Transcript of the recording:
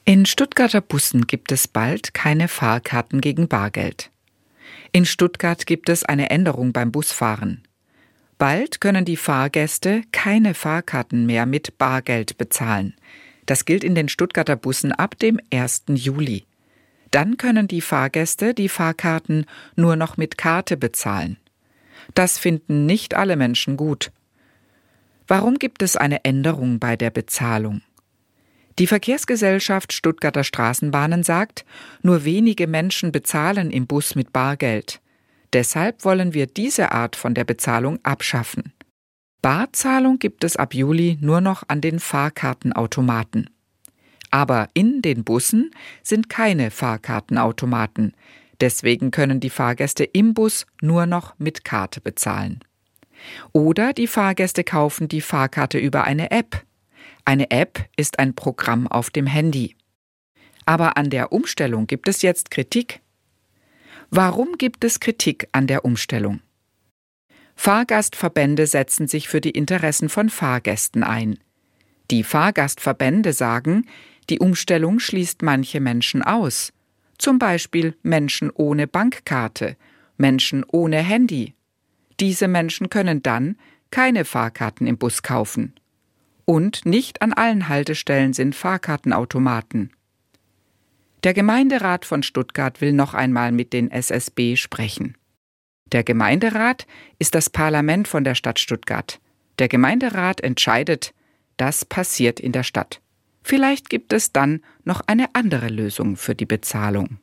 In Stuttgarter Bussen gibt es bald keine Fahrkarten gegen Bargeld. In Stuttgart gibt es eine Änderung beim Busfahren. Bald können die Fahrgäste keine Fahrkarten mehr mit Bargeld bezahlen. Das gilt in den Stuttgarter Bussen ab dem 1. Juli. Dann können die Fahrgäste die Fahrkarten nur noch mit Karte bezahlen. Das finden nicht alle Menschen gut. Warum gibt es eine Änderung bei der Bezahlung? Die Verkehrsgesellschaft Stuttgarter Straßenbahnen sagt, nur wenige Menschen bezahlen im Bus mit Bargeld. Deshalb wollen wir diese Art von der Bezahlung abschaffen. Barzahlung gibt es ab Juli nur noch an den Fahrkartenautomaten. Aber in den Bussen sind keine Fahrkartenautomaten. Deswegen können die Fahrgäste im Bus nur noch mit Karte bezahlen. Oder die Fahrgäste kaufen die Fahrkarte über eine App. Eine App ist ein Programm auf dem Handy. Aber an der Umstellung gibt es jetzt Kritik. Warum gibt es Kritik an der Umstellung? Fahrgastverbände setzen sich für die Interessen von Fahrgästen ein. Die Fahrgastverbände sagen, die Umstellung schließt manche Menschen aus. Zum Beispiel Menschen ohne Bankkarte, Menschen ohne Handy. Diese Menschen können dann keine Fahrkarten im Bus kaufen. Und nicht an allen Haltestellen sind Fahrkartenautomaten. Der Gemeinderat von Stuttgart will noch einmal mit den SSB sprechen. Der Gemeinderat ist das Parlament von der Stadt Stuttgart. Der Gemeinderat entscheidet, das passiert in der Stadt. Vielleicht gibt es dann noch eine andere Lösung für die Bezahlung.